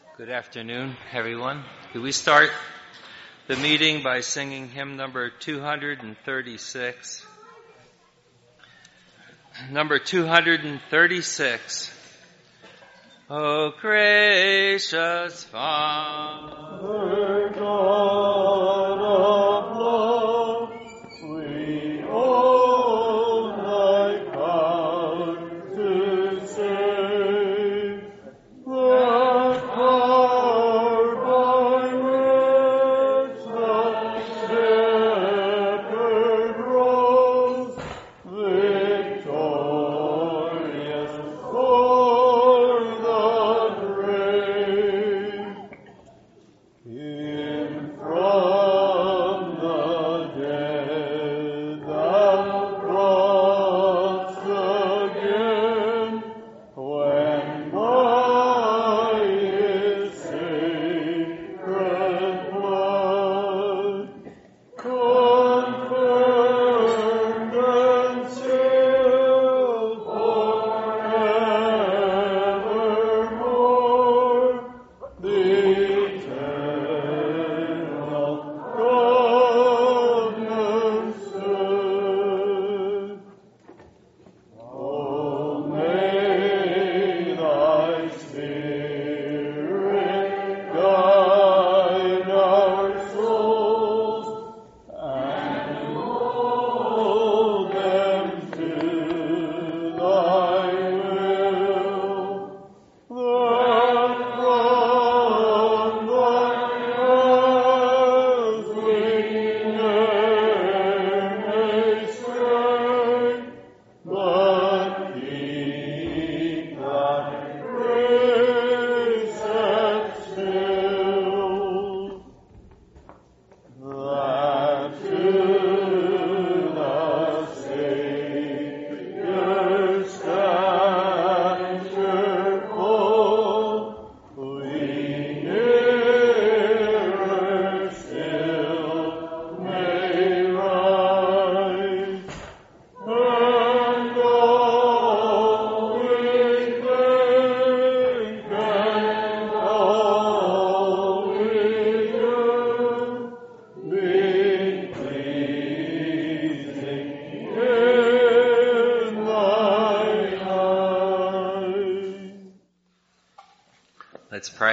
Good afternoon, everyone. Could we start the meeting by singing hymn number 236? Number 236. O gracious Father, God of love, we own thy power to save. Let power by which the shepherd rose, victorious o'er the grave. In from the dead thou brought'st again, when by his sacred blood confirmed and sealed forevermore the eternal covenant stood. Oh, may thy Spirit guide our souls and mold them to thy will, that from thy paths we ne'er may stray, but keep thy precepts still, that to the Savior's stature full, we nearer still may rise. And all we think and all we do be pleasing in thy sight. Let's pray.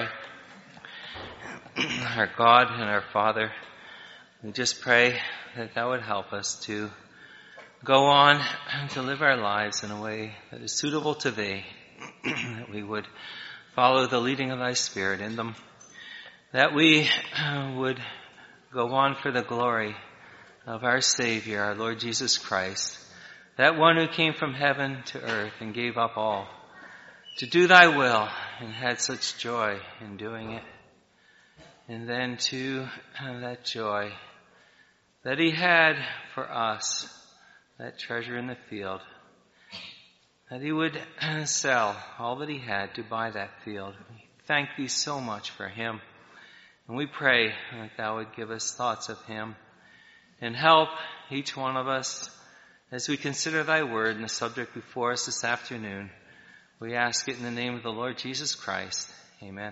Our God and our Father, we just pray that thou would help us to go on and to live our lives in a way that is suitable to thee, that we would follow the leading of thy Spirit in them, that we would go on for the glory of our Savior, our Lord Jesus Christ, that one who came from heaven to earth and gave up all to do thy will and had such joy in doing it. And then too, that joy that he had for us, that treasure in the field, that he would sell all that he had to buy that field. We thank thee so much for him. And we pray that thou would give us thoughts of him and help each one of us as we consider thy word and the subject before us this afternoon. We ask it in the name of the Lord Jesus Christ. Amen.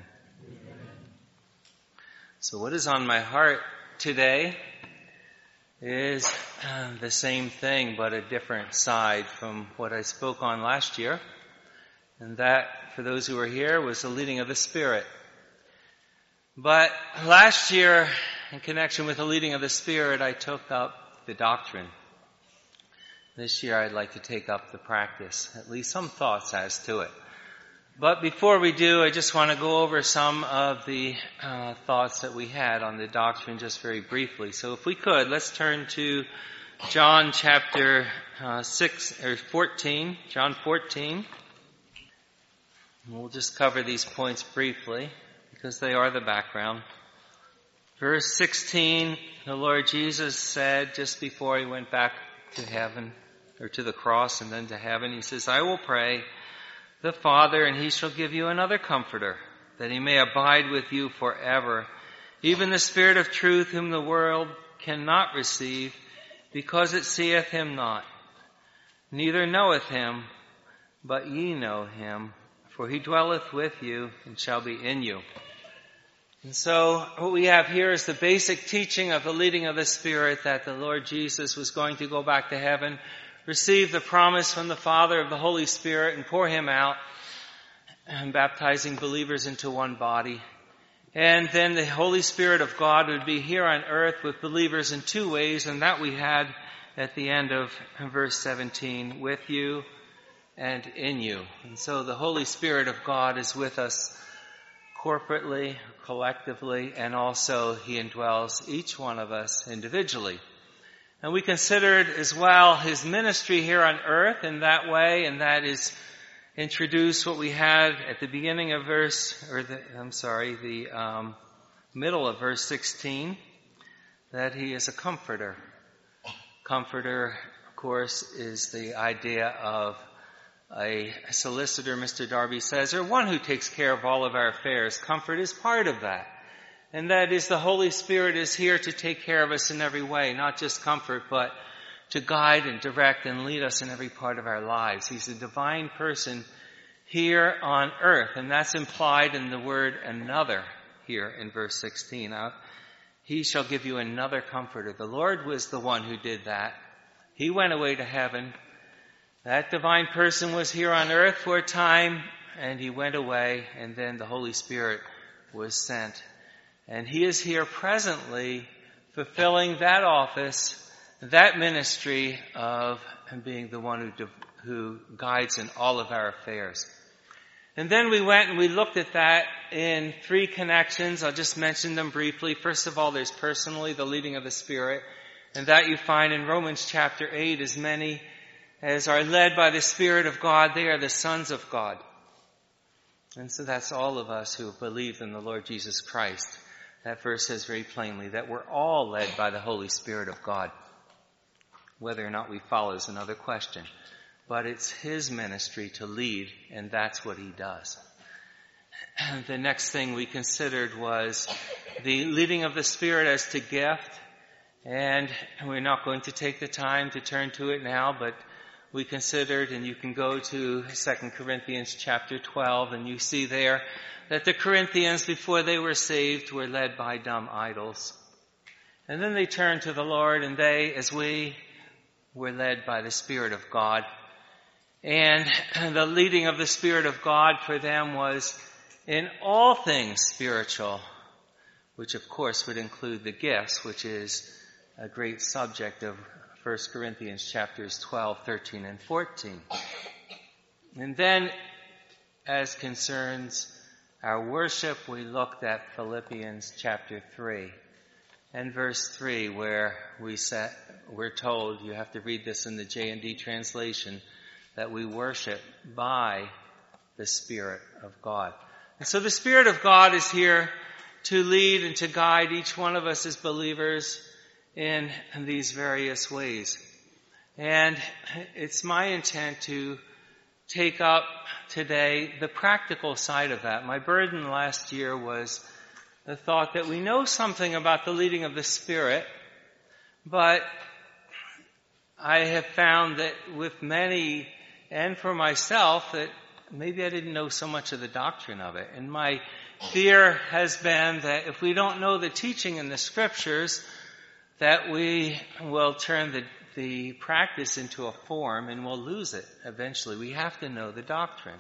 So what is on my heart today is the same thing, but a different side from what I spoke on last year. And that, for those who were here, was the leading of the Spirit. But last year, in connection with the leading of the Spirit, I took up the doctrine. This year, I'd like to take up the practice, at least some thoughts as to it. But before we do, I just want to go over some of the thoughts that we had on the doctrine just very briefly. So if we could, let's turn to John chapter 14, John 14. And we'll just cover these points briefly because they are the background. Verse 16, the Lord Jesus said just before he went back to heaven, or to the cross and then to heaven, he says, I will pray the Father, and he shall give you another comforter, that he may abide with you forever, even the Spirit of truth, whom the world cannot receive, because it seeth him not, neither knoweth him, but ye know him, for he dwelleth with you and shall be in you. And so what we have here is the basic teaching of the leading of the Spirit, that the Lord Jesus was going to go back to heaven, receive the promise from the Father of the Holy Spirit, and pour him out, and baptizing believers into one body. And then the Holy Spirit of God would be here on earth with believers in two ways, and that we had at the end of verse 17, with you and in you. And so the Holy Spirit of God is with us corporately, collectively, and also he indwells each one of us individually. And we considered as well his ministry here on earth in that way, and that is introduce what we had at the beginning of the middle of verse 16, that he is a comforter. Comforter, of course, is the idea of a solicitor, Mr. Darby says, or one who takes care of all of our affairs. Comfort is part of that. And that is the Holy Spirit is here to take care of us in every way, not just comfort, but to guide and direct and lead us in every part of our lives. He's a divine person here on earth, and that's implied in the word another here in verse 16. He shall give you another comforter. The Lord was the one who did that. He went away to heaven. That divine person was here on earth for a time, and he went away, and then the Holy Spirit was sent. And he is here presently fulfilling that office, that ministry of being the one who guides in all of our affairs. And then we went and we looked at that in three connections. I'll just mention them briefly. First of all, there's personally the leading of the Spirit, and that you find in Romans chapter 8, as many as are led by the Spirit of God, they are the sons of God. And so that's all of us who believe in the Lord Jesus Christ. That verse says very plainly that we're all led by the Holy Spirit of God. Whether or not we follow is another question. But it's his ministry to lead, and that's what he does. The next thing we considered was the leading of the Spirit as to gift. And we're not going to take the time to turn to it now, but we considered, and you can go to 2 Corinthians chapter 12, and you see there that the Corinthians, before they were saved, were led by dumb idols. And then they turned to the Lord, and they, as we, were led by the Spirit of God. And the leading of the Spirit of God for them was in all things spiritual, which of course would include the gifts, which is a great subject of 1 Corinthians chapters 12, 13, and 14. And then, as concerns our worship, we looked at Philippians chapter 3 and verse 3, where we're told, you have to read this in the J&D translation, that we worship by the Spirit of God. And so the Spirit of God is here to lead and to guide each one of us as believers in these various ways. And it's my intent to take up today the practical side of that. My burden last year was the thought that we know something about the leading of the Spirit, but I have found that with many, and for myself, that maybe I didn't know so much of the doctrine of it. And my fear has been that if we don't know the teaching in the Scriptures, that we will turn the practice into a form and we'll lose it eventually. We have to know the doctrine.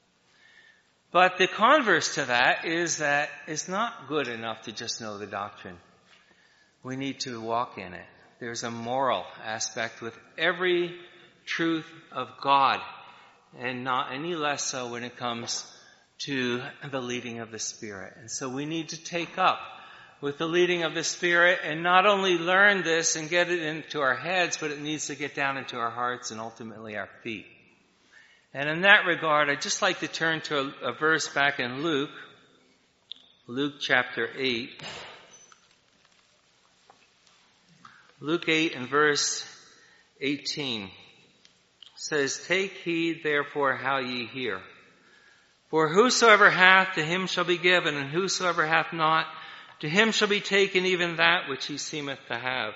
But the converse to that is that it's not good enough to just know the doctrine. We need to walk in it. There's a moral aspect with every truth of God, and not any less so when it comes to the leading of the Spirit. And so we need to take up with the leading of the Spirit and not only learn this and get it into our heads, but it needs to get down into our hearts and ultimately our feet. And in that regard, I'd just like to turn to a verse back in Luke chapter 8. Luke 8 and verse 18 says, "Take heed therefore how ye hear. For whosoever hath, to him shall be given, and whosoever hath not, to him shall be taken even that which he seemeth to have."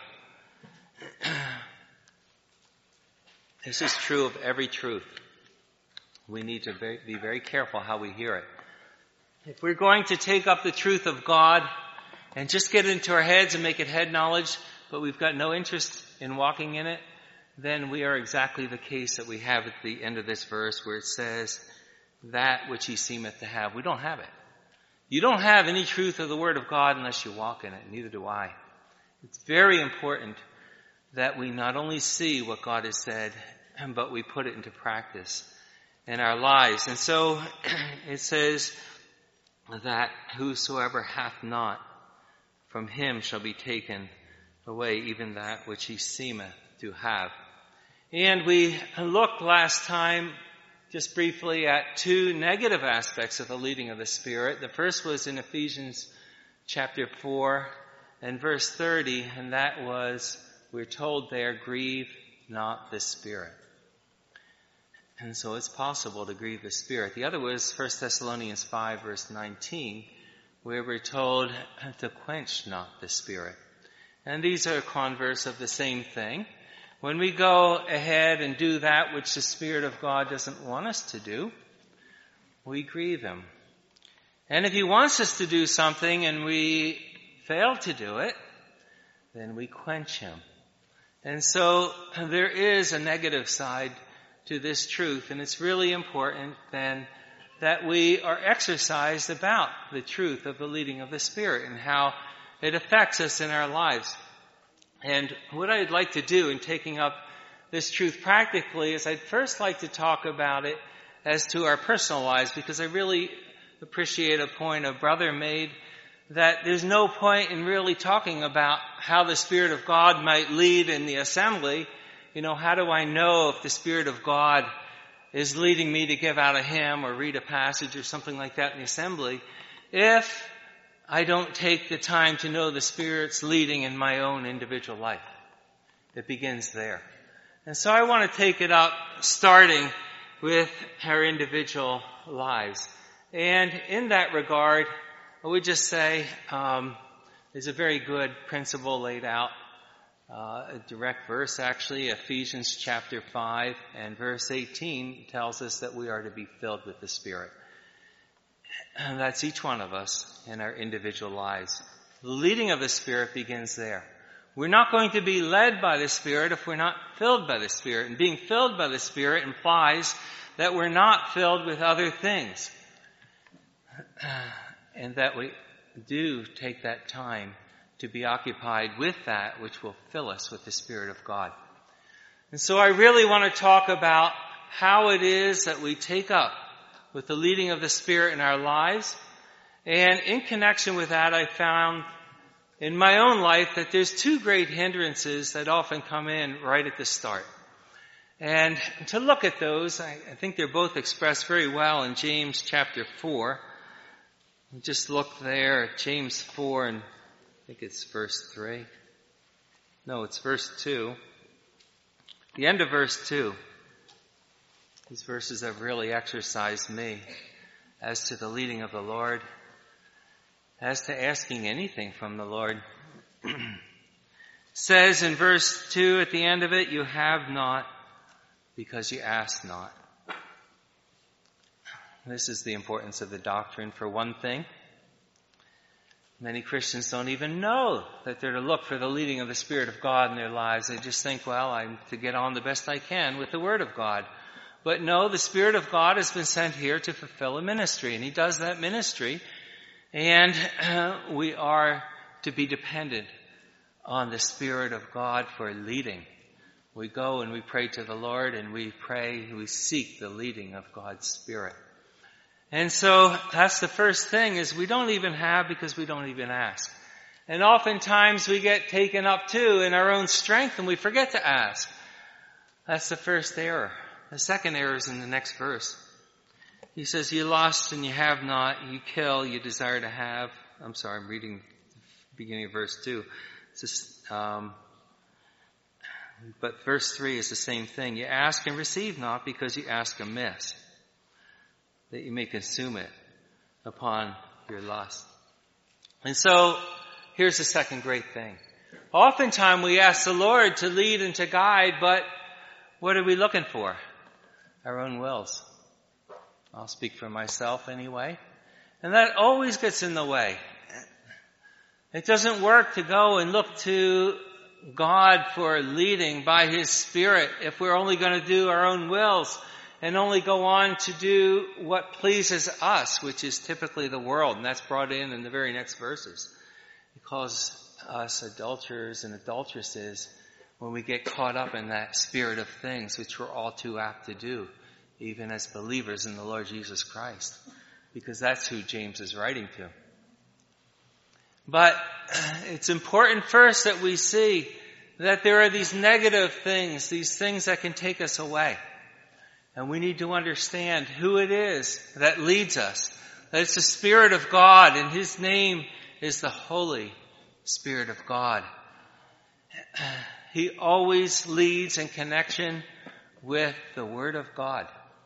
This is true of every truth. We need to be very careful how we hear it. If we're going to take up the truth of God and just get it into our heads and make it head knowledge, but we've got no interest in walking in it, then we are exactly the case that we have at the end of this verse where it says, that which he seemeth to have. We don't have it. You don't have any truth of the Word of God unless you walk in it. Neither do I. It's very important that we not only see what God has said, but we put it into practice in our lives. And so it says that whosoever hath not, from him shall be taken away even that which he seemeth to have. And we looked last time just briefly at two negative aspects of the leading of the Spirit. The first was in Ephesians chapter 4 and verse 30, and that was, we're told there, grieve not the Spirit. And so it's possible to grieve the Spirit. The other was 1 Thessalonians 5 verse 19, where we're told to quench not the Spirit. And these are converse of the same thing. When we go ahead and do that which the Spirit of God doesn't want us to do, we grieve Him. And if He wants us to do something and we fail to do it, then we quench Him. And so there is a negative side to this truth, and it's really important then that we are exercised about the truth of the leading of the Spirit and how it affects us in our lives. And what I'd like to do in taking up this truth practically is I'd first like to talk about it as to our personal lives, because I really appreciate a point a brother made that there's no point in really talking about how the Spirit of God might lead in the assembly. You know, how do I know if the Spirit of God is leading me to give out a hymn or read a passage or something like that in the assembly if I don't take the time to know the Spirit's leading in my own individual life? It begins there. And so I want to take it up starting with our individual lives. And in that regard, I would just say there's a very good principle laid out, a direct verse actually, Ephesians chapter 5 and verse 18 tells us that we are to be filled with the Spirit. And that's each one of us in our individual lives. The leading of the Spirit begins there. We're not going to be led by the Spirit if we're not filled by the Spirit. And being filled by the Spirit implies that we're not filled with other things. And that we do take that time to be occupied with that which will fill us with the Spirit of God. And so I really want to talk about how it is that we take up with the leading of the Spirit in our lives. And in connection with that, I found in my own life that there's two great hindrances that often come in right at the start. And to look at those, I think they're both expressed very well in James chapter 4. Just look there at James 4, and I think it's verse 3. No, it's verse 2. The end of verse 2. These verses have really exercised me as to the leading of the Lord, as to asking anything from the Lord. Says in verse 2 at the end of it, you have not because you ask not. This is the importance of the doctrine. For one thing, many Christians don't even know that they're to look for the leading of the Spirit of God in their lives. They just think, well, I'm to get on the best I can with the Word of God. But no, the Spirit of God has been sent here to fulfill a ministry, and He does that ministry. And we are to be dependent on the Spirit of God for leading. We go and we pray to the Lord, and we seek the leading of God's Spirit. And so that's the first thing, is we don't even have because we don't even ask. And oftentimes we get taken up too in our own strength and we forget to ask. That's the first error. The second error is in the next verse. He says, you lost and you have not, you kill, you desire to have. I'm sorry, I'm reading the beginning of verse 2. It's just, but verse 3 is the same thing. You ask and receive not because you ask amiss, that you may consume it upon your lust. And so, here's the second great thing. Oftentimes we ask the Lord to lead and to guide, but what are we looking for? Our own wills. I'll speak for myself anyway. And that always gets in the way. It doesn't work to go and look to God for leading by His Spirit if we're only going to do our own wills and only go on to do what pleases us, which is typically the world. And that's brought in the very next verses. He calls us adulterers and adulteresses when we get caught up in that spirit of things, which we're all too apt to do, even as believers in the Lord Jesus Christ, because that's who James is writing to. But it's important first that we see that there are these negative things, these things that can take us away. And we need to understand who it is that leads us. That it's the Spirit of God, and His name is the Holy Spirit of God. He always leads in connection with the Word of God.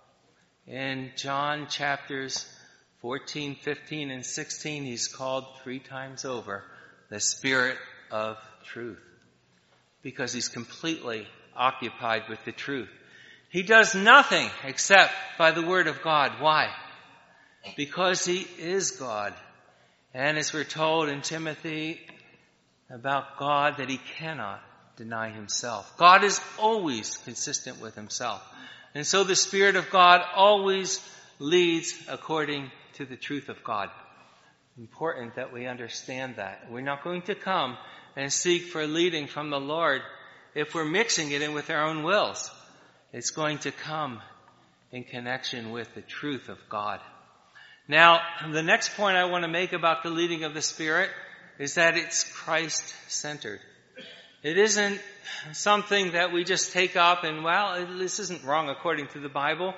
In John chapters 14, 15, and 16, He's called 3 times over the Spirit of Truth, because He's completely occupied with the truth. He does nothing except by the Word of God. Why? Because He is God. And as we're told in Timothy about God, that He cannot deny Himself. God is always consistent with Himself. And so the Spirit of God always leads according to the truth of God. Important that we understand that. We're not going to come and seek for leading from the Lord if we're mixing it in with our own wills. It's going to come in connection with the truth of God. Now, the next point I want to make about the leading of the Spirit is that it's Christ-centered. It isn't something that we just take up and, well, this isn't wrong according to the Bible,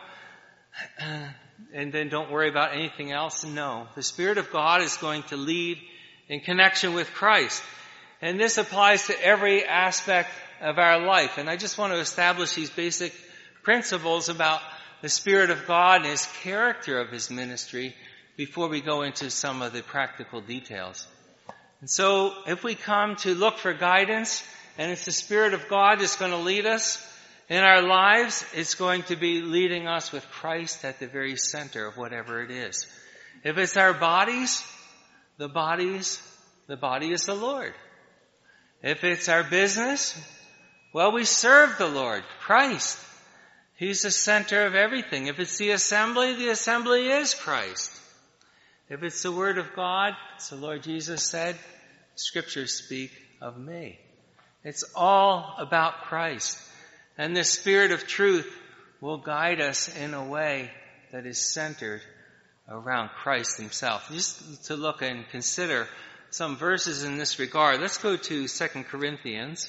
and then don't worry about anything else. No, the Spirit of God is going to lead in connection with Christ. And this applies to every aspect of our life. And I just want to establish these basic principles about the Spirit of God and His character of His ministry before we go into some of the practical details. And so if we come to look for guidance, and it's the Spirit of God that's going to lead us in our lives, it's going to be leading us with Christ at the very center of whatever it is. If it's our bodies, the body is the Lord. If it's our business, well, we serve the Lord, Christ. He's the center of everything. If it's the assembly is Christ. If it's the Word of God, as the Lord Jesus said, Scriptures speak of me. It's all about Christ. And the Spirit of truth will guide us in a way that is centered around Christ Himself. Just to look and consider some verses in this regard, let's go to 2 Corinthians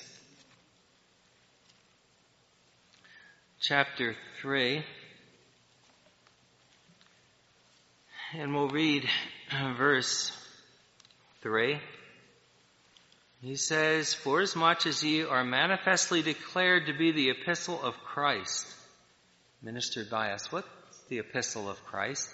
chapter 3. And we'll read verse 3. He says, "Forasmuch as ye are manifestly declared to be the epistle of Christ, ministered by us." What's the epistle of Christ?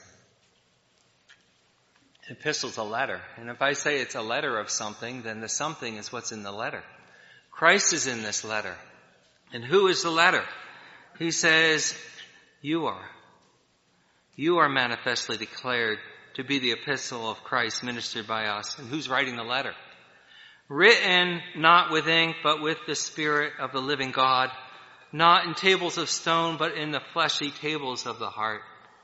An epistle's a letter. And if I say it's a letter of something, then the something is what's in the letter. Christ is in this letter. And who is the letter? He says, you are. You are manifestly declared to be the epistle of Christ, ministered by us. And who's writing the letter? Written not with ink, but with the Spirit of the living God, not in tables of stone, but in the fleshy tables of the heart.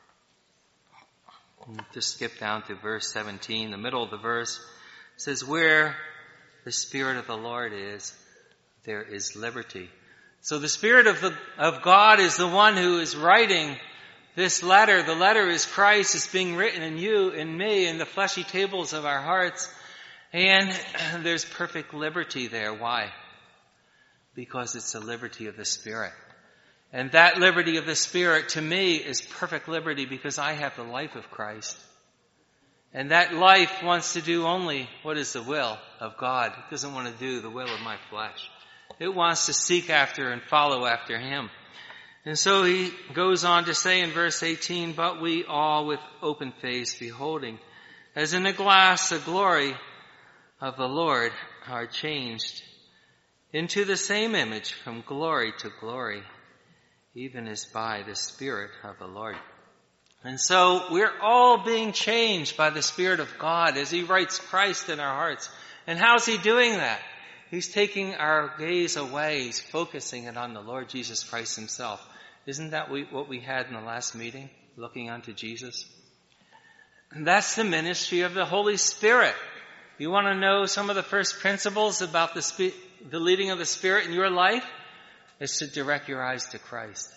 Just skip down to verse 17, the middle of the verse. It says, where the Spirit of the Lord is, there is liberty. So the Spirit of God is the one who is writing this letter. The letter is Christ. It's being written in you, in me, in the fleshy tables of our hearts. And there's perfect liberty there. Why? Because it's the liberty of the Spirit. And that liberty of the Spirit to me is perfect liberty because I have the life of Christ. And that life wants to do only what is the will of God. It doesn't want to do the will of my flesh. It wants to seek after and follow after Him. And so he goes on to say in verse 18, but we all with open face beholding, as in a glass, the glory of the Lord are changed into the same image from glory to glory, even as by the Spirit of the Lord. And so we're all being changed by the Spirit of God as He writes Christ in our hearts. And how's He doing that? He's taking our gaze away. He's focusing it on the Lord Jesus Christ Himself. Isn't that what we had in the last meeting? Looking unto Jesus? And that's the ministry of the Holy Spirit. You want to know some of the first principles about the leading of the Spirit in your life? It's to direct your eyes to Christ.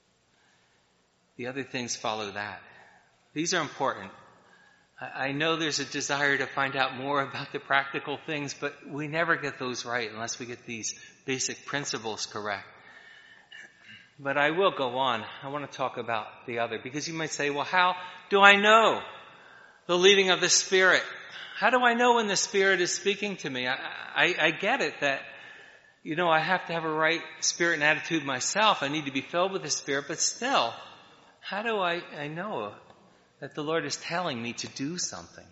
The other things follow that. These are important. I know there's a desire to find out more about the practical things, but we never get those right unless we get these basic principles correct. But I will go on. I want to talk about the other, because you might say, well, how do I know the leading of the Spirit? How do I know when the Spirit is speaking to me? I get it that, I have to have a right spirit and attitude myself. I need to be filled with the Spirit, but still, how do I know that the Lord is telling me to do something?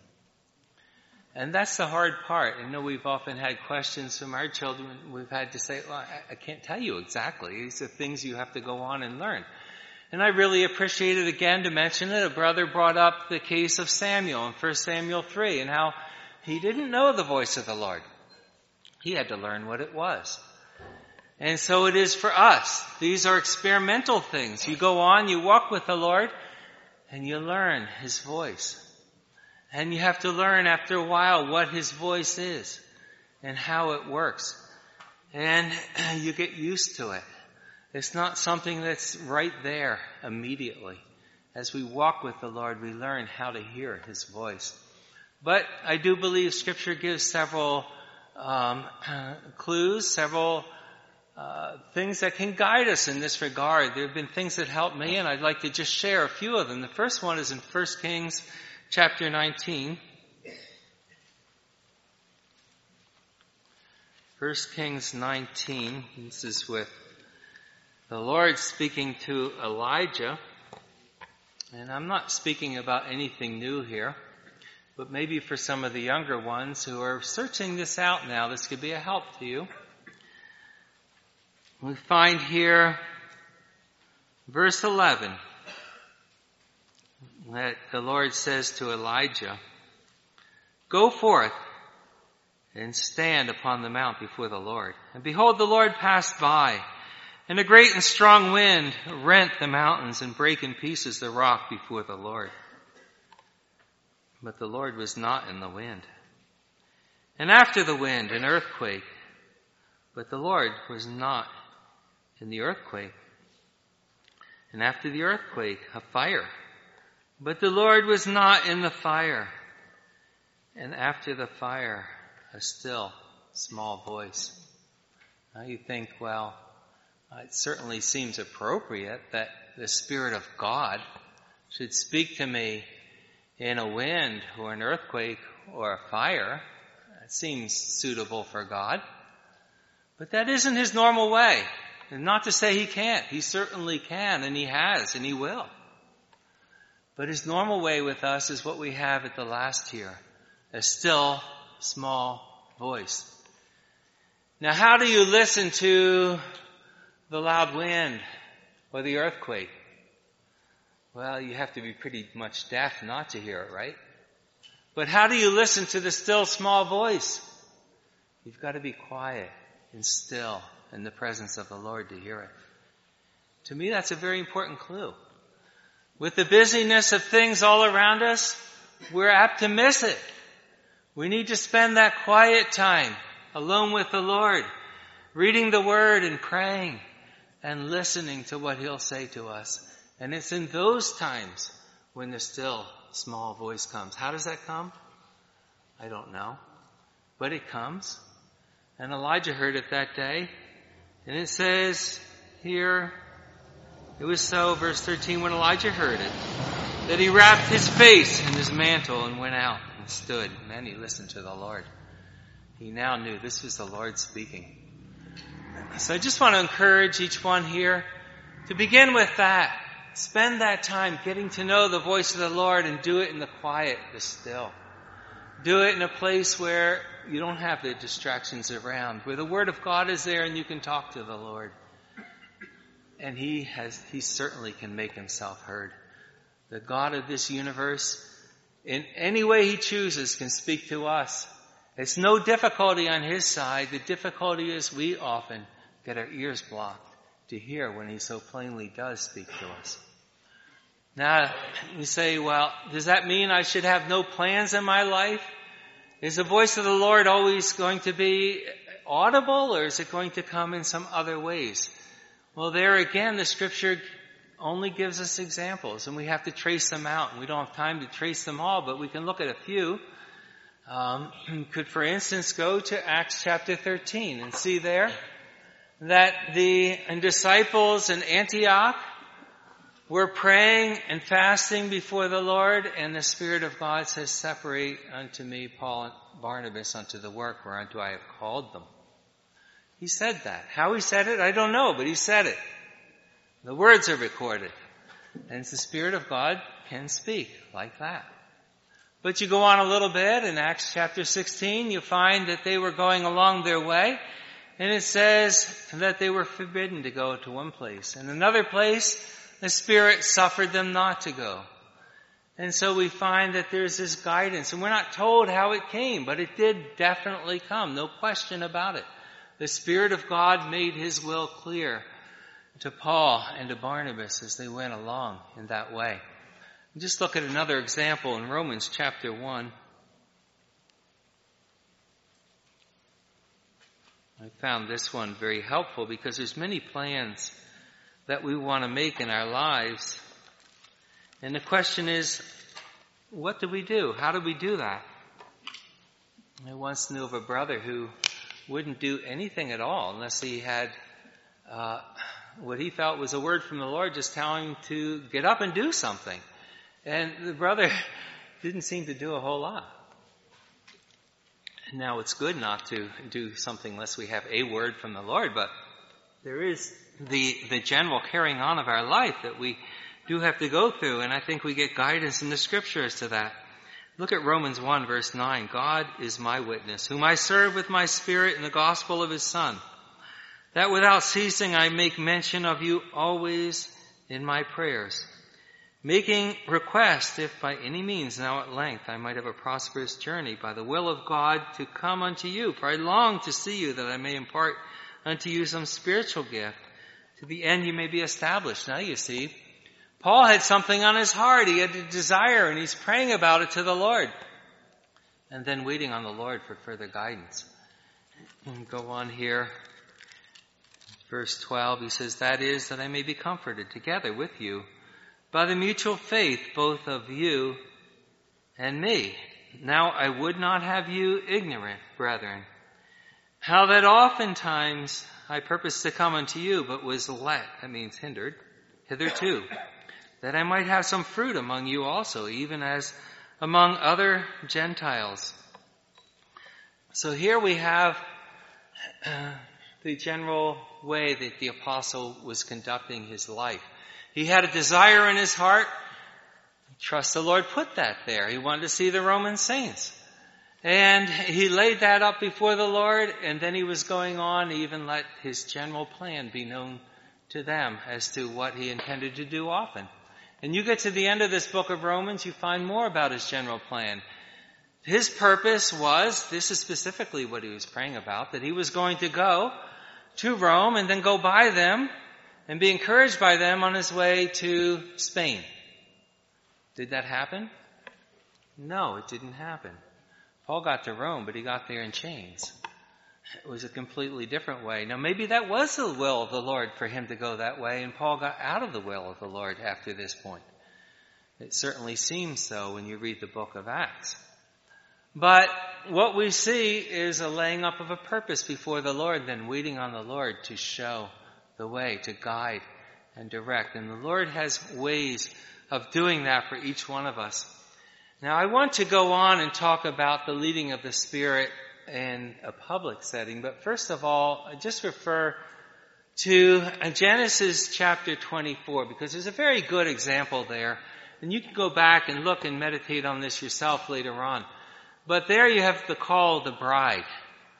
And that's the hard part. I know we've often had questions from our children. We've had to say, well, I can't tell you exactly. These are things you have to go on and learn. And I really appreciate it again to mention it. A brother brought up the case of Samuel in 1 Samuel 3 and how he didn't know the voice of the Lord. He had to learn what it was. And so it is for us. These are experimental things. You go on, you walk with the Lord, and you learn His voice. And you have to learn after a while what His voice is and how it works. And you get used to it. It's not something that's right there immediately. As we walk with the Lord, we learn how to hear His voice. But I do believe Scripture gives several clues, several things that can guide us in this regard. There have been things that helped me, and I'd like to just share a few of them. The first one is in 1 Kings chapter 19. 1 Kings 19. This is with the Lord speaking to Elijah. And I'm not speaking about anything new here, but maybe for some of the younger ones who are searching this out now, this could be a help to you. We find here, verse 11, that the Lord says to Elijah, "Go forth and stand upon the mount before the Lord. And behold, the Lord passed by, and a great and strong wind rent the mountains and brake in pieces the rock before the Lord. But the Lord was not in the wind. And after the wind, an earthquake. But the Lord was not in the earthquake. And after the earthquake, a fire. But the Lord was not in the fire. And after the fire, a still, small voice." Now you think, well, it certainly seems appropriate that the Spirit of God should speak to me in a wind or an earthquake or a fire. That seems suitable for God. But that isn't His normal way. And not to say He can't. He certainly can, and He has, and He will. But His normal way with us is what we have at the last here. A still, small voice. Now, how do you listen to the loud wind or the earthquake? Well, you have to be pretty much deaf not to hear it, right? But how do you listen to the still, small voice? You've got to be quiet and still in the presence of the Lord to hear it. To me, that's a very important clue. With the busyness of things all around us, we're apt to miss it. We need to spend that quiet time alone with the Lord, reading the Word and praying and listening to what He'll say to us. And it's in those times when the still, small voice comes. How does that come? I don't know. But it comes. And Elijah heard it that day. And it says here, it was so, verse 13, when Elijah heard it, that he wrapped his face in his mantle and went out and stood. And then he listened to the Lord. He now knew this was the Lord speaking. So I just want to encourage each one here to begin with that. Spend that time getting to know the voice of the Lord and do it in the quiet, the still. Do it in a place where you don't have the distractions around, where the Word of God is there and you can talk to the Lord. And He certainly can make Himself heard. the God of this universe, in any way he chooses, can speak to us. It's no difficulty on his side. The difficulty is we often get our ears blocked to hear when he so plainly does speak to us. Now, you say, well, does that mean I should have no plans in my life? Is the voice of the Lord always going to be audible, or is it going to come in some other ways? Well, there again, the Scripture only gives us examples, and we have to trace them out. We don't have time to trace them all, but we can look at a few. Could, for instance, go to Acts chapter 13 and see there that the disciples in Antioch were praying and fasting before the Lord, and the Spirit of God says, separate unto me Paul and Barnabas unto the work whereunto I have called them. He said that. How he said it, I don't know, but he said it. The words are recorded. And the Spirit of God can speak like that. But you go on a little bit, in Acts chapter 16, you find that they were going along their way, and it says that they were forbidden to go to one place. In another place, the Spirit suffered them not to go. And so we find that there's this guidance, and we're not told how it came, but it did definitely come, no question about it. The Spirit of God made his will clear to Paul and to Barnabas as they went along in that way. Just look at another example in Romans chapter 1. I found this one very helpful because there's many plans that we want to make in our lives. And the question is, what do we do? How do we do that? I once knew of a brother who wouldn't do anything at all unless he had what he felt was a word from the Lord just telling him to get up and do something. And the brother didn't seem to do a whole lot. Now, it's good not to do something unless we have a word from the Lord, but there is the general carrying on of our life that we do have to go through, and I think we get guidance in the Scriptures to that. Look at Romans 1, verse 9. God is my witness, whom I serve with my spirit in the gospel of his Son, that without ceasing I make mention of you always in my prayers, making request, if by any means now at length I might have a prosperous journey by the will of God to come unto you. For I long to see you, that I may impart unto you some spiritual gift, to the end you may be established. Now you see, Paul had something on his heart. He had a desire, and he's praying about it to the Lord. And then waiting on the Lord for further guidance. And go on here. Verse 12, he says, that is, that I may be comforted together with you by the mutual faith both of you and me. Now I would not have you ignorant, brethren, how that oftentimes I purposed to come unto you, but was let, that means hindered, hitherto, that I might have some fruit among you also, even as among other Gentiles. So here we have the general way that the apostle was conducting his life. He had a desire in his heart. Trust the Lord put that there. He wanted to see the Roman saints. And he laid that up before the Lord, and then he was going on to even let his general plan be known to them as to what he intended to do often. And you get to the end of this book of Romans, you find more about his general plan. His purpose was, this is specifically what he was praying about, that he was going to go to Rome and then go by them and be encouraged by them on his way to Spain. Did that happen? No, it didn't happen. Paul got to Rome, but he got there in chains. It was a completely different way. Now, maybe that was the will of the Lord for him to go that way, and Paul got out of the will of the Lord after this point. It certainly seems so when you read the book of Acts. But what we see is a laying up of a purpose before the Lord, then waiting on the Lord to show the way, to guide and direct. And the Lord has ways of doing that for each one of us. Now, I want to go on and talk about the leading of the Spirit in a public setting, but first of all, I just refer to Genesis chapter 24, because there's a very good example there, and you can go back and look and meditate on this yourself later on. But there you have the call of the bride.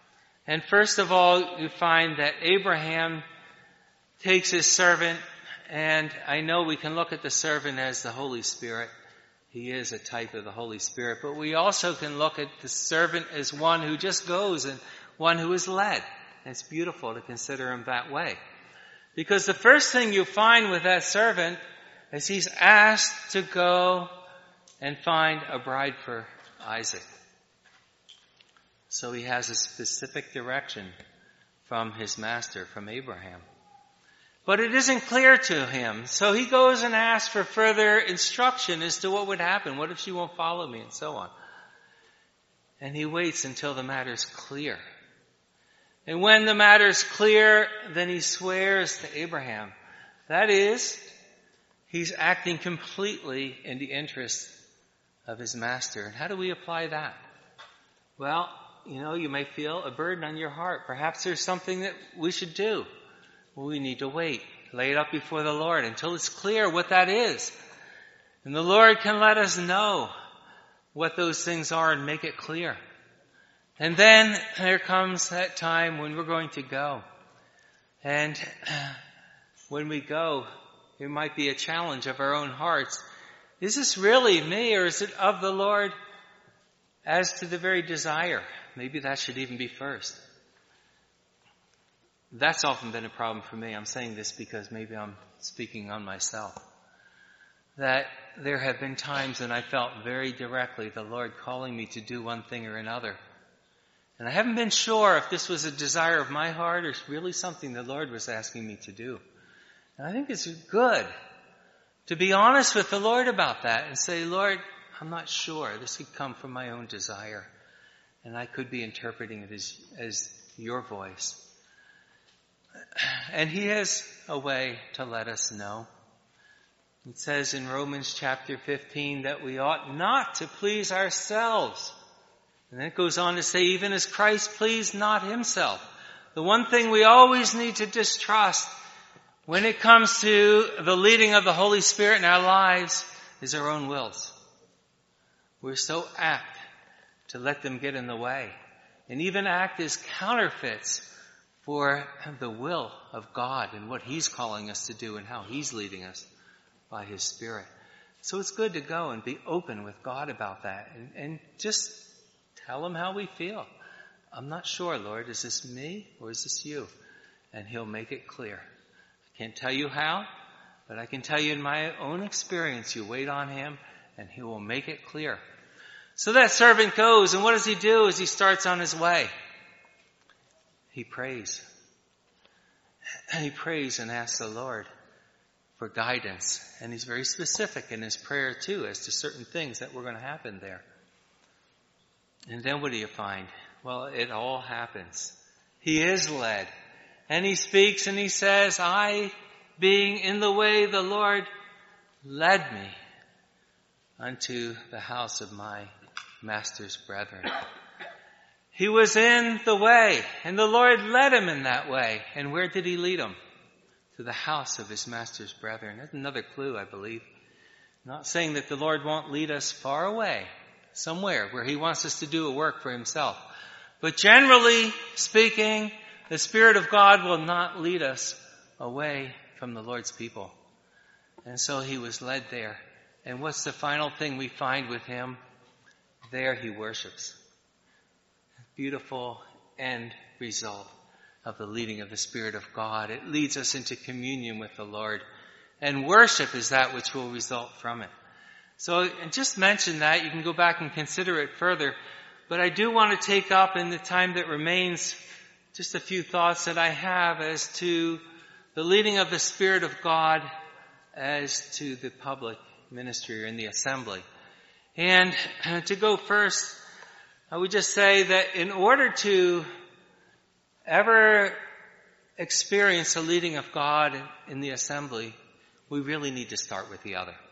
And first of all, you find that Abraham takes his servant And I know we can look at the servant as the Holy Spirit. He is a type of the Holy Spirit. But we also can look at the servant as one who just goes and one who is led. And it's beautiful to consider him that way. Because the first thing you find with that servant is he's asked to go and find a bride for Isaac. So he has a specific direction from his master, from Abraham. But it isn't clear to him. So he goes and asks for further instruction as to what would happen. What if she won't follow me? And so on. And he waits until the matter's clear. And when the matter's clear, then he swears to Abraham. That is, he's acting completely in the interest of his master. And how do we apply that? Well, you may feel a burden on your heart. Perhaps there's something that we should do. Well, we need to wait. Lay it up before the Lord until it's clear what that is. And the Lord can let us know what those things are and make it clear. And then there comes that time when we're going to go. And when we go, there might be a challenge of our own hearts. Is this really me, or is it of the Lord? As to the very desire, maybe that should even be first. That's often been a problem for me. I'm saying this because maybe I'm speaking on myself. That there have been times when I felt very directly the Lord calling me to do one thing or another. And I haven't been sure if this was a desire of my heart or really something the Lord was asking me to do. And I think it's good to be honest with the Lord about that and say, Lord, I'm not sure. This could come from my own desire. And I could be interpreting it as your voice. And he has a way to let us know. It says in Romans chapter 15 that we ought not to please ourselves. And then it goes on to say, even as Christ pleased not himself. The one thing we always need to distrust when it comes to the leading of the Holy Spirit in our lives is our own wills. We're so apt to let them get in the way and even act as counterfeits for the will of God and what he's calling us to do and how he's leading us by his Spirit. So it's good to go and be open with God about that and just tell him how we feel. I'm not sure, Lord, is this me or is this you? And he'll make it clear. I can't tell you how, but I can tell you in my own experience, you wait on him and he will make it clear. So that servant goes, and what does he do as he starts on his way? He prays. He prays and asks the Lord for guidance. And he's very specific in his prayer too as to certain things that were going to happen there. And then what do you find? Well, it all happens. He is led. And he speaks and he says, I, being in the way the Lord led me unto the house of my master's brethren. He was in the way, and the Lord led him in that way. And where did he lead him? To the house of his master's brethren. That's another clue, I believe. Not saying that the Lord won't lead us far away, somewhere where he wants us to do a work for himself. But generally speaking, the Spirit of God will not lead us away from the Lord's people. And so he was led there. And what's the final thing we find with him? There he worships. Beautiful end result of the leading of the Spirit of God. It leads us into communion with the Lord. And worship is that which will result from it. So just mention that. You can go back and consider it further. But I do want to take up in the time that remains just a few thoughts that I have as to the leading of the Spirit of God as to the public ministry or in the assembly. And to go first, I would just say that in order to ever experience the leading of God in the assembly, we really need to start with the other.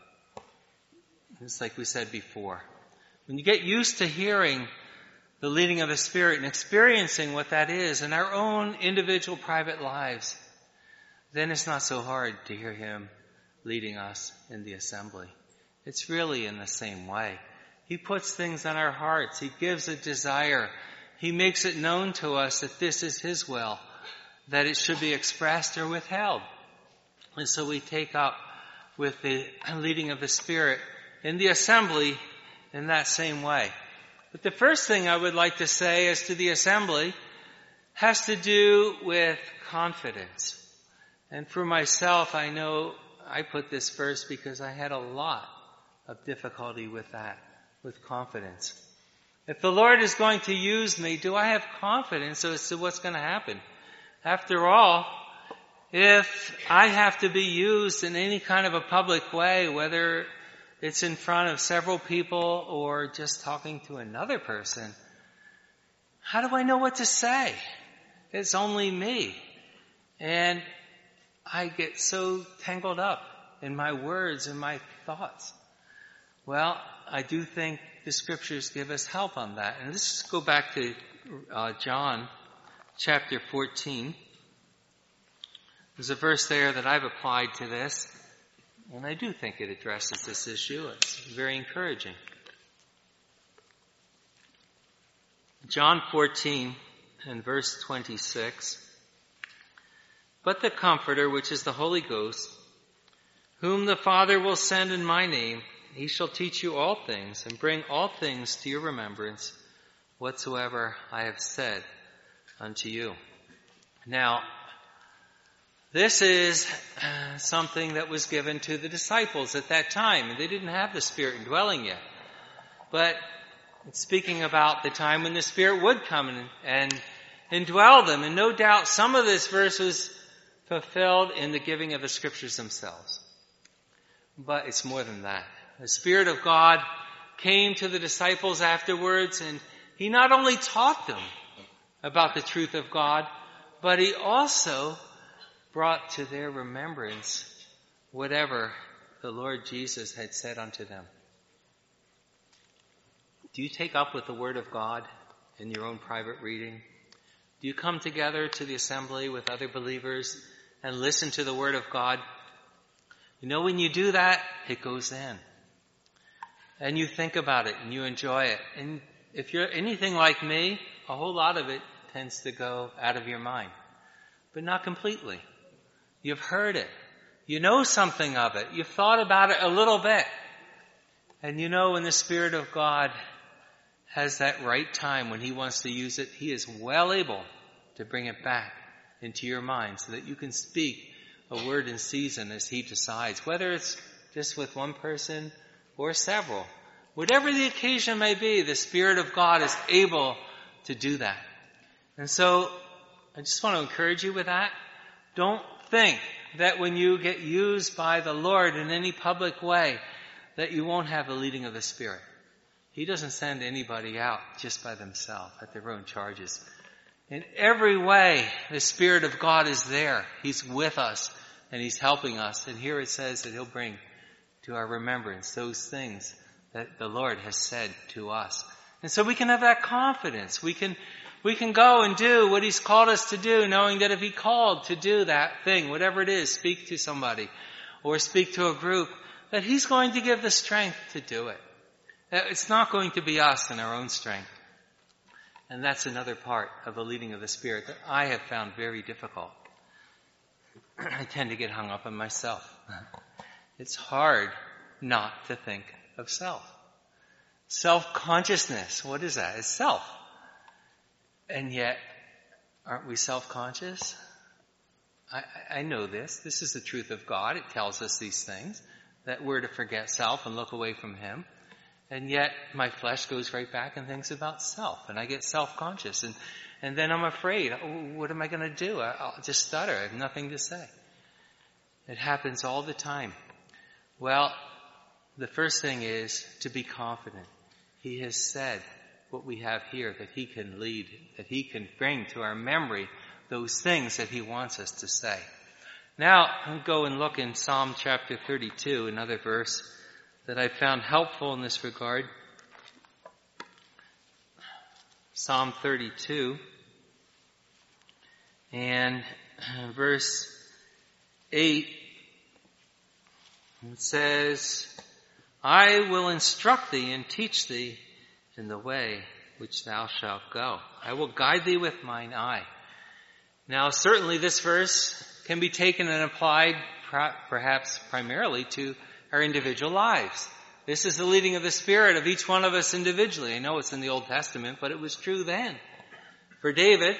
It's like we said before. When you get used to hearing the leading of the Spirit and experiencing what that is in our own individual private lives, then it's not so hard to hear him leading us in the assembly. It's really in the same way. He puts things on our hearts. He gives a desire. He makes it known to us that this is his will, that it should be expressed or withheld. And so we take up with the leading of the Spirit in the assembly in that same way. But the first thing I would like to say as to the assembly has to do with confidence. And for myself, I know I put this first because I had a lot of difficulty with that, with confidence. If the Lord is going to use me, do I have confidence as to what's going to happen? After all, if I have to be used in any kind of a public way, whether it's in front of several people or just talking to another person, how do I know what to say? It's only me. And I get so tangled up in my words and my thoughts. Well, I do think the Scriptures give us help on that. And let's just go back to John chapter 14. There's a verse there that I've applied to this, and I do think it addresses this issue. It's very encouraging. John 14 and verse 26. But the Comforter, which is the Holy Ghost, whom the Father will send in my name, he shall teach you all things and bring all things to your remembrance, whatsoever I have said unto you. Now, this is something that was given to the disciples at that time, and they didn't have the Spirit indwelling yet. But it's speaking about the time when the Spirit would come and indwell them, and no doubt some of this verse was fulfilled in the giving of the Scriptures themselves. But it's more than that. The Spirit of God came to the disciples afterwards, and he not only taught them about the truth of God, but he also brought to their remembrance whatever the Lord Jesus had said unto them. Do you take up with the Word of God in your own private reading? Do you come together to the assembly with other believers and listen to the Word of God? You know, when you do that, it goes in. And you think about it and you enjoy it. And if you're anything like me, a whole lot of it tends to go out of your mind. But not completely. You've heard it. You know something of it. You've thought about it a little bit. And you know when the Spirit of God has that right time when he wants to use it, he is well able to bring it back into your mind so that you can speak a word in season as he decides, whether it's just with one person or several. Whatever the occasion may be, the Spirit of God is able to do that. And so I just want to encourage you with that. Don't think that when you get used by the Lord in any public way that you won't have the leading of the Spirit. He doesn't send anybody out just by themselves at their own charges. In every way, the Spirit of God is there. He's with us and he's helping us. And here it says that he'll bring to our remembrance those things that the Lord has said to us. And so we can have that confidence. We can go and do what he's called us to do, knowing that if he called to do that thing, whatever it is, speak to somebody or speak to a group, that he's going to give the strength to do it. It's not going to be us in our own strength. And that's another part of the leading of the Spirit that I have found very difficult. I tend to get hung up on myself. It's hard not to think of self. Self-consciousness, what is that? It's self. And yet, aren't we self-conscious? I know this. This is the truth of God. It tells us these things, that we're to forget self and look away from him. And yet, my flesh goes right back and thinks about self. And I get self-conscious. And then I'm afraid. What am I going to do? I'll just stutter. I have nothing to say. It happens all the time. Well, the first thing is to be confident. He has said what we have here, that he can lead, that he can bring to our memory those things that he wants us to say. Now, I'll go and look in Psalm chapter 32, another verse that I found helpful in this regard. Psalm 32 and verse 8, it says, I will instruct thee and teach thee in the way which thou shalt go. I will guide thee with mine eye. Now, certainly this verse can be taken and applied perhaps primarily to our individual lives. This is the leading of the Spirit of each one of us individually. I know it's in the Old Testament, but it was true then. For David,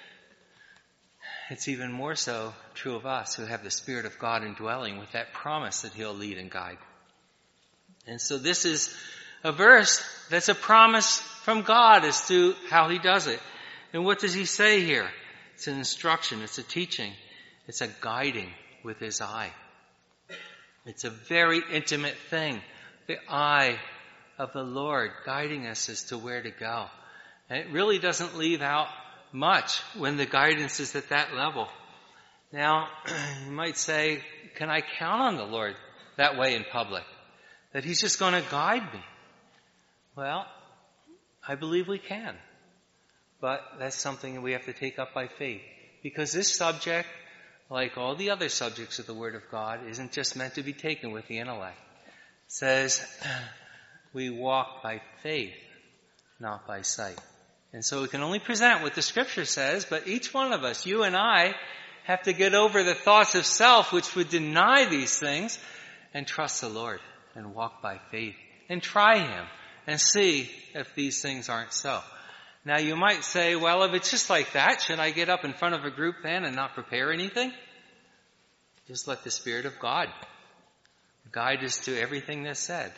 it's even more so true of us who have the Spirit of God indwelling with that promise that He'll lead and guide. And so this is a verse that's a promise from God as to how He does it. And what does He say here? It's an instruction. It's a teaching. It's a guiding with His eye. It's a very intimate thing. The eye of the Lord guiding us as to where to go. And it really doesn't leave out much when the guidance is at that level. Now, you might say, can I count on the Lord that way in public? That He's just going to guide me? Well, I believe we can. But that's something that we have to take up by faith. Because this subject, like all the other subjects of the Word of God, isn't just meant to be taken with the intellect. It says, we walk by faith, not by sight. And so we can only present what the Scripture says, but each one of us, you and I, have to get over the thoughts of self which would deny these things and trust the Lord and walk by faith and try Him and see if these things aren't so. Now you might say, well, if it's just like that, should I get up in front of a group then and not prepare anything? Just let the Spirit of God guide us to everything that's said.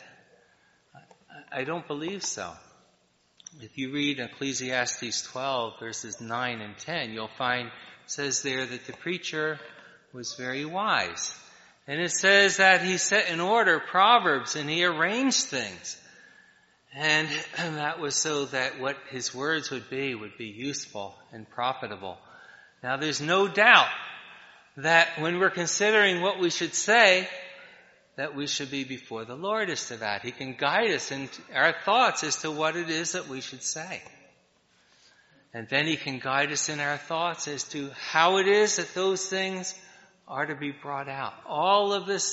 I don't believe so. If you read Ecclesiastes 12, verses 9 and 10, you'll find it says there that the preacher was very wise. And it says that he set in order proverbs and he arranged things. And that was so that what his words would be useful and profitable. Now there's no doubt that when we're considering what we should say, that we should be before the Lord as to that. He can guide us in our thoughts as to what it is that we should say. And then He can guide us in our thoughts as to how it is that those things are to be brought out. All of this,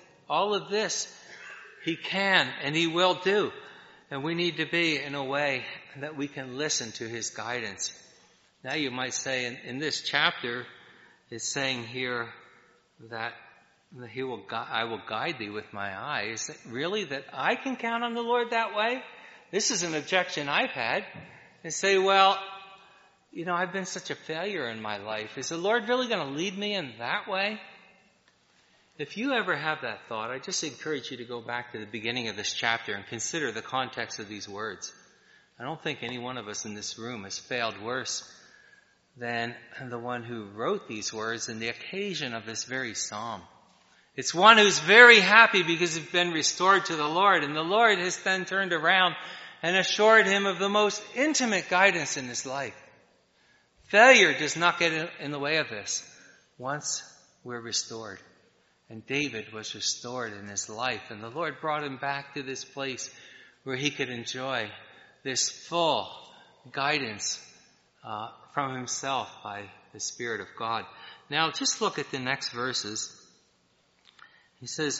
He can and He will do. And we need to be in a way that we can listen to His guidance. Now you might say in this chapter, it's saying here that I will guide thee with my eye. Is it really that I can count on the Lord that way? This is an objection I've had. And say, well, I've been such a failure in my life. Is the Lord really going to lead me in that way? If you ever have that thought, I just encourage you to go back to the beginning of this chapter and consider the context of these words. I don't think any one of us in this room has failed worse than the one who wrote these words in the occasion of this very psalm. It's one who's very happy because he's been restored to the Lord, and the Lord has then turned around and assured him of the most intimate guidance in his life. Failure does not get in the way of this once we're restored. And David was restored in his life, and the Lord brought him back to this place where he could enjoy this full guidance from himself by the Spirit of God. Now just look at the next verses. He says,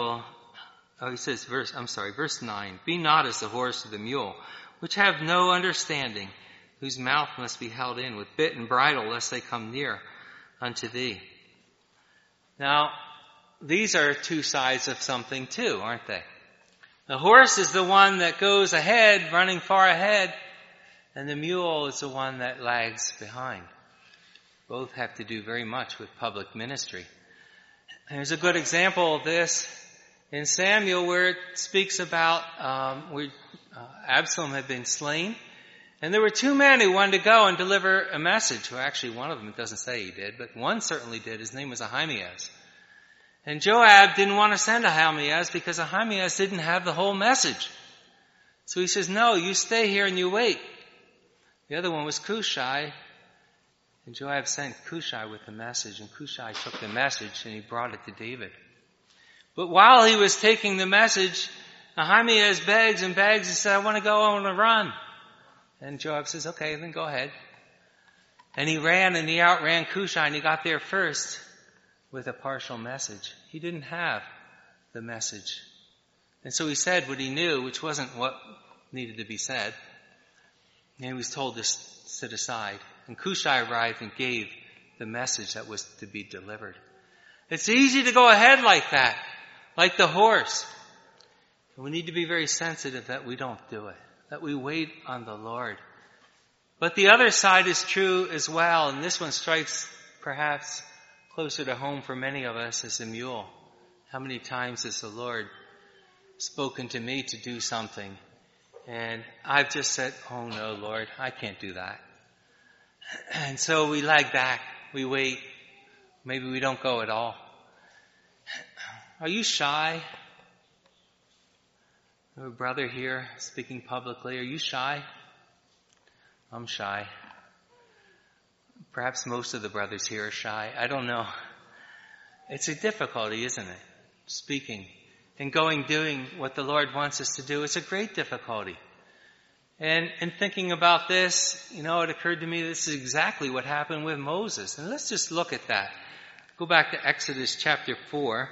verse 9, be not as the horse or the mule, which have no understanding, whose mouth must be held in with bit and bridle, lest they come near unto thee. Now, these are two sides of something too, aren't they? The horse is the one that goes ahead, running far ahead, and the mule is the one that lags behind. Both have to do very much with public ministry. There's a good example of this in Samuel where it speaks about where Absalom had been slain. And there were two men who wanted to go and deliver a message. Well, actually, one of them, it doesn't say he did, but one certainly did. His name was Ahimaaz. And Joab didn't want to send Ahimaaz because Ahimaaz didn't have the whole message. So he says, no, you stay here and you wait. The other one was Cushai. And Joab sent Cushai with the message, and Cushai took the message and he brought it to David. But while he was taking the message, Ahimaaz begs and begs and says, I want to go, I want to run. And Joab says, okay, then go ahead. And he ran and he outran Cushai and he got there first with a partial message. He didn't have the message. And so he said what he knew, which wasn't what needed to be said. And he was told to sit aside. And Cushai arrived and gave the message that was to be delivered. It's easy to go ahead like that, like the horse. And we need to be very sensitive that we don't do it, that we wait on the Lord. But the other side is true as well, and this one strikes perhaps closer to home for many of us as a mule. How many times has the Lord spoken to me to do something, and I've just said, oh no, Lord, I can't do that. And so we lag back, we wait, maybe we don't go at all. Are you shy? I have a brother here speaking publicly. Are you shy? I'm shy. Perhaps most of the brothers here are shy. I don't know. It's a difficulty, isn't it? Speaking and doing what the Lord wants us to do. It's a great difficulty. And in thinking about this, it occurred to me this is exactly what happened with Moses. And let's just look at that. Go back to Exodus chapter 4.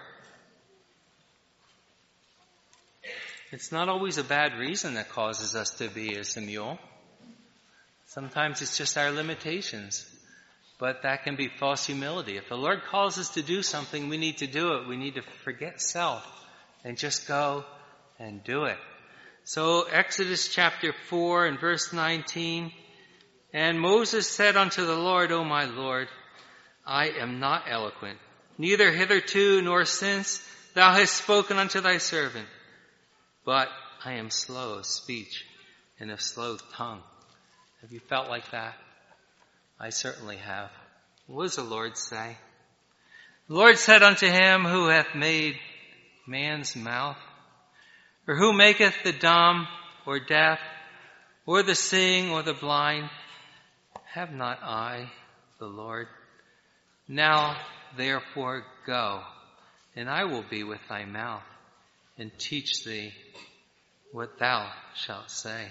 It's not always a bad reason that causes us to be as a mule. Sometimes it's just our limitations. But that can be false humility. If the Lord calls us to do something, we need to do it. We need to forget self and just go and do it. So Exodus chapter 4 and verse 19. And Moses said unto the Lord, O my Lord, I am not eloquent, neither hitherto nor since thou hast spoken unto thy servant, but I am slow of speech and of slow tongue. Have you felt like that? I certainly have. What does the Lord say? The Lord said unto him, who hath made man's mouth? Or who maketh the dumb or deaf or the seeing or the blind? Have not I, the Lord? Now therefore go, and I will be with thy mouth, and teach thee what thou shalt say.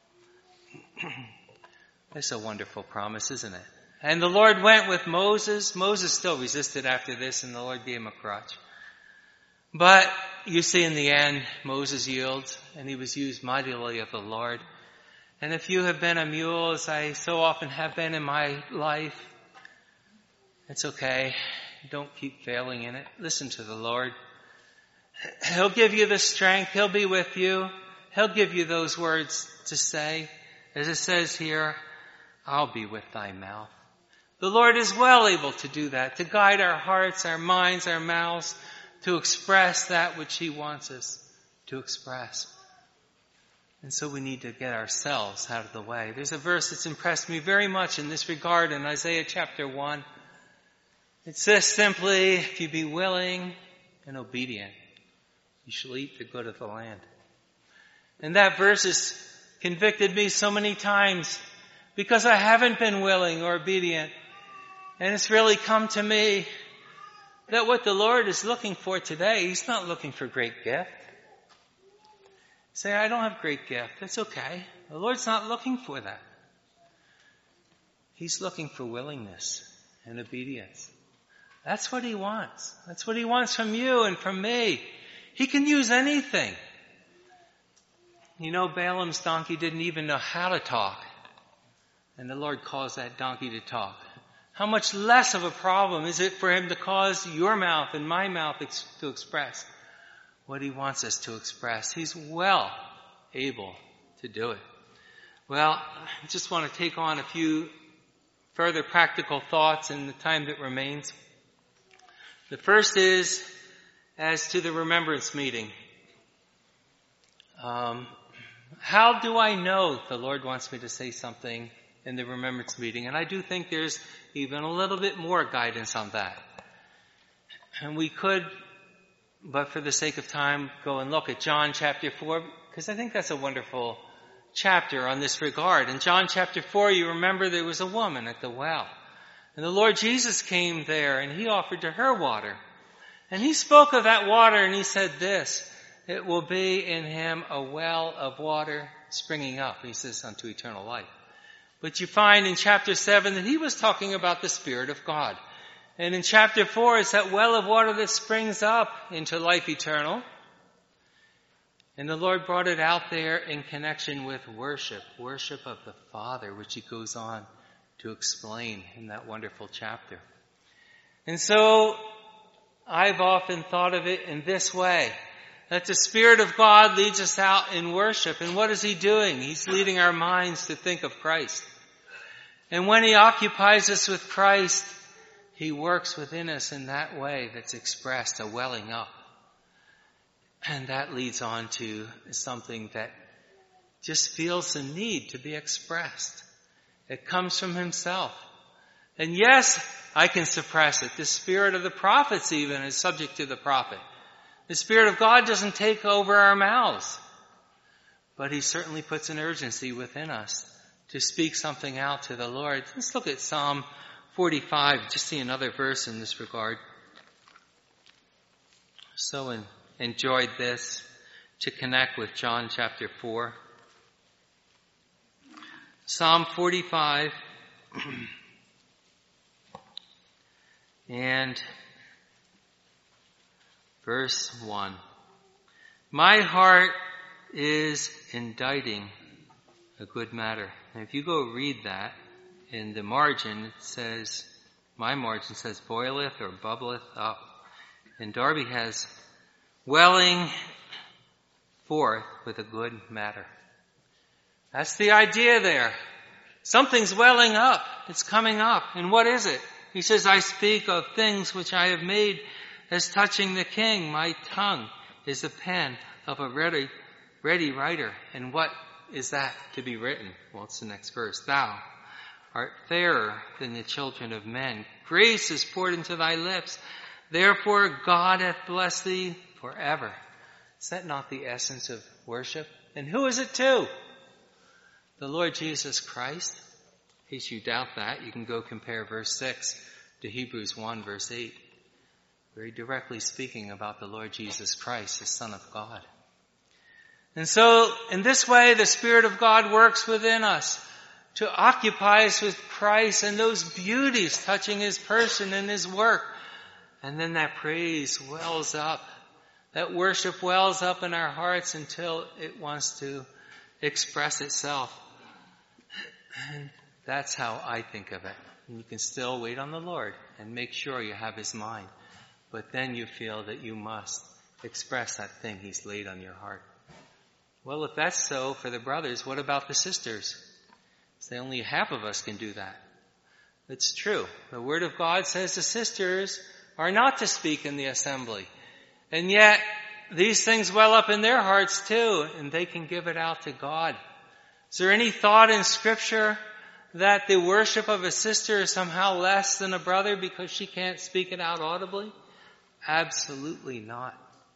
That's a wonderful promise, isn't it? And the Lord went with Moses. Moses still resisted after this, and the Lord gave him a crutch. But you see, in the end, Moses yields, and he was used mightily of the Lord. And if you have been a mule, as I so often have been in my life, it's okay. Don't keep failing in it. Listen to the Lord. He'll give you the strength. He'll be with you. He'll give you those words to say. As it says here, I'll be with thy mouth. The Lord is well able to do that, to guide our hearts, our minds, our mouths, to express that which He wants us to express. And so we need to get ourselves out of the way. There's a verse that's impressed me very much in this regard in Isaiah chapter 1. It says simply, if you be willing and obedient, you shall eat the good of the land. And that verse has convicted me so many times because I haven't been willing or obedient. And it's really come to me that what the Lord is looking for today, He's not looking for great gift. Say, I don't have great gift. That's okay. The Lord's not looking for that. He's looking for willingness and obedience. That's what He wants. That's what He wants from you and from me. He can use anything. Balaam's donkey didn't even know how to talk. And the Lord caused that donkey to talk. How much less of a problem is it for Him to cause your mouth and my mouth to express what He wants us to express? He's well able to do it. Well, I just want to take on a few further practical thoughts in the time that remains. The first is as to the remembrance meeting. How do I know the Lord wants me to say something in the remembrance meeting? And I do think there's even a little bit more guidance on that. And we could, but for the sake of time, go and look at John chapter 4, because I think that's a wonderful chapter on this regard. In John chapter 4, you remember there was a woman at the well. And the Lord Jesus came there and He offered to her water. And He spoke of that water and He said this, it will be in him a well of water springing up, He says, unto eternal life. But you find in chapter 7 that He was talking about the Spirit of God. And in chapter 4, it's that well of water that springs up into life eternal. And the Lord brought it out there in connection with worship of the Father, which He goes on to explain in that wonderful chapter. And so I've often thought of it in this way, that the Spirit of God leads us out in worship. And what is He doing? He's leading our minds to think of Christ. And when He occupies us with Christ, He works within us in that way that's expressed, a welling up. And that leads on to something that just feels the need to be expressed. It comes from Himself. And yes, I can suppress it. The spirit of the prophets even is subject to the prophet. The Spirit of God doesn't take over our mouths. But He certainly puts an urgency within us to speak something out to the Lord. Let's look at Psalm 45, just see another verse in this regard. So enjoyed this to connect with John chapter 4. Psalm 45 and verse 1. My heart is inditing a good matter. And if you go read that, in the margin it says, my margin says boileth or bubbleth up. And Darby has welling forth with a good matter. That's the idea there. Something's welling up. It's coming up. And what is it? He says, I speak of things which I have made as touching the King. My tongue is the pen of a ready writer. And what is that to be written? Well, it's the next verse. Thou art fairer than the children of men. Grace is poured into thy lips. Therefore God hath blessed thee forever. Is that not the essence of worship? And who is it to? The Lord Jesus Christ. In case you doubt that, you can go compare verse 6 to Hebrews 1 verse 8. Very directly speaking about the Lord Jesus Christ, the Son of God. And so, in this way, the Spirit of God works within us to occupy us with Christ and those beauties touching His person and His work. And then that praise wells up. That worship wells up in our hearts until it wants to express itself. And that's how I think of it. And you can still wait on the Lord and make sure you have His mind. But then you feel that you must express that thing He's laid on your heart. Well, if that's so for the brothers, what about the sisters? Say only half of us can do that. It's true. The Word of God says the sisters are not to speak in the assembly. And yet, these things well up in their hearts too, and they can give it out to God. Is there any thought in Scripture that the worship of a sister is somehow less than a brother because she can't speak it out audibly? Absolutely not.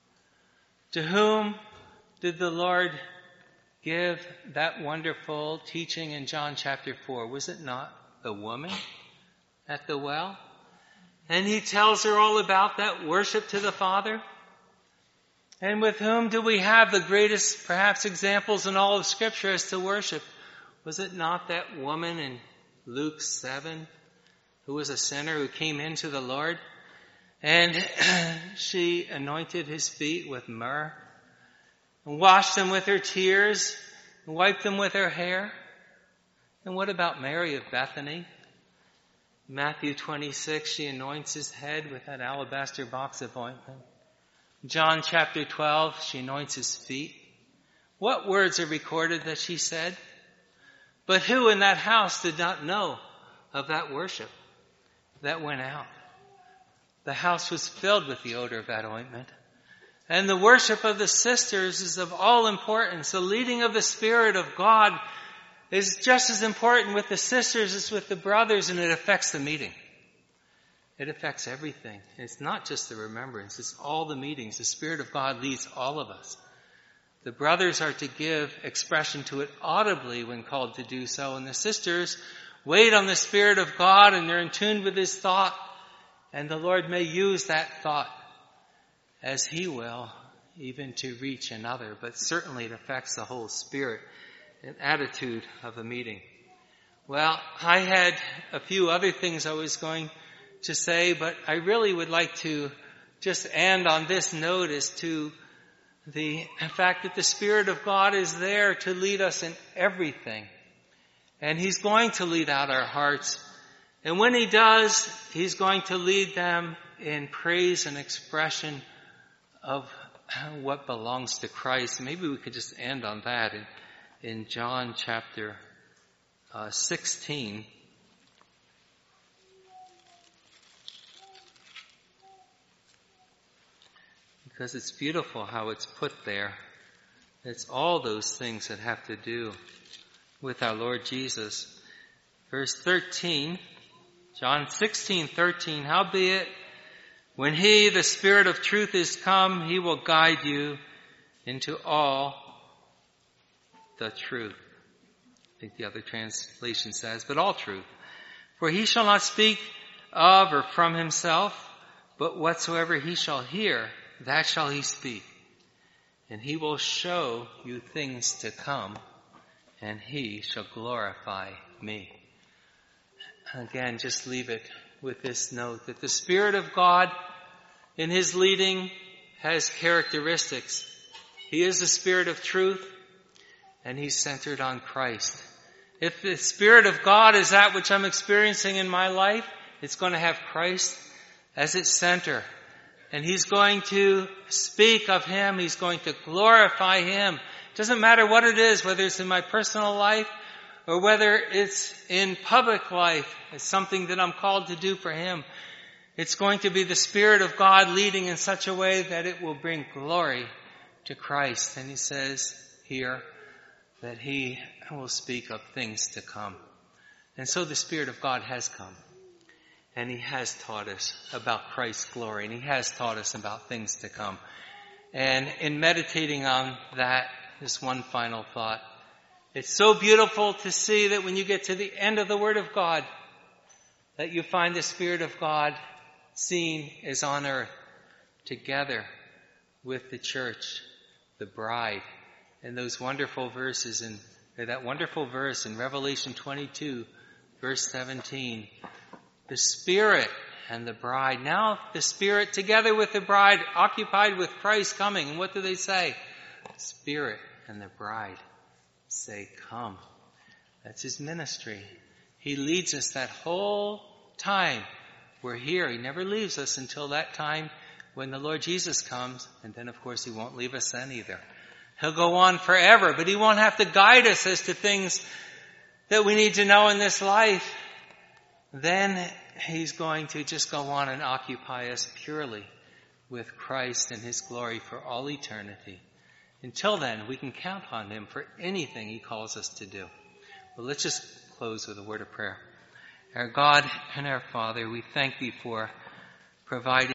To whom did the Lord give that wonderful teaching in John chapter 4? Was it not the woman at the well? And He tells her all about that worship to the Father. And with whom do we have the greatest, perhaps, examples in all of Scripture as to worship? Was it not that woman in Luke 7 who was a sinner who came into the Lord? And she anointed His feet with myrrh and washed them with her tears and wiped them with her hair. And what about Mary of Bethany? Matthew 26, she anoints His head with that alabaster box of ointment. John chapter 12, she anoints His feet. What words are recorded that she said? But who in that house did not know of that worship that went out? The house was filled with the odor of that ointment. And the worship of the sisters is of all importance. The leading of the Spirit of God is just as important with the sisters as with the brothers, and it affects the meeting. It affects everything. It's not just the remembrance, it's all the meetings. The Spirit of God leads all of us. The brothers are to give expression to it audibly when called to do so, and the sisters wait on the Spirit of God and they're in tune with His thought, and the Lord may use that thought as He will, even to reach another, but certainly it affects the whole spirit and attitude of a meeting. Well, I had a few other things I was going to say, but I really would like to just end on this note as to the fact that the Spirit of God is there to lead us in everything. And He's going to lead out our hearts. And when He does, He's going to lead them in praise and expression of what belongs to Christ. Maybe we could just end on that in John chapter 16. Because it's beautiful how it's put there. It's all those things that have to do with our Lord Jesus. Verse 13, John 16:13, howbeit, when he, the Spirit of truth, is come, he will guide you into all the truth. I think the other translation says, but all truth. For he shall not speak of or from himself, but whatsoever he shall hear, that shall he speak. And he will show you things to come, and he shall glorify me. Again, just leave it with this note that the Spirit of God in his leading has characteristics. He is the Spirit of truth, and he's centered on Christ. If the Spirit of God is that which I'm experiencing in my life, it's going to have Christ as its center. And he's going to speak of him. He's going to glorify him. It doesn't matter what it is, whether it's in my personal life or whether it's in public life. It's something that I'm called to do for him. It's going to be the Spirit of God leading in such a way that it will bring glory to Christ. And he says here that he will speak of things to come. And so the Spirit of God has come. And he has taught us about Christ's glory. And he has taught us about things to come. And in meditating on that, this one final thought. It's so beautiful to see that when you get to the end of the Word of God, that you find the Spirit of God seen as on earth, together with the church, the bride. And those wonderful verses, that wonderful verse in Revelation 22, verse 17. The Spirit and the bride. Now the Spirit together with the bride, occupied with Christ coming. And what do they say? The Spirit and the bride say, come. That's his ministry. He leads us that whole time we're here. He never leaves us until that time when the Lord Jesus comes. And then, of course, he won't leave us then either. He'll go on forever, but he won't have to guide us as to things that we need to know in this life. Then he's going to just go on and occupy us purely with Christ and his glory for all eternity. Until then, we can count on him for anything he calls us to do. Well, let's just close with a word of prayer. Our God and our Father, we thank thee for providing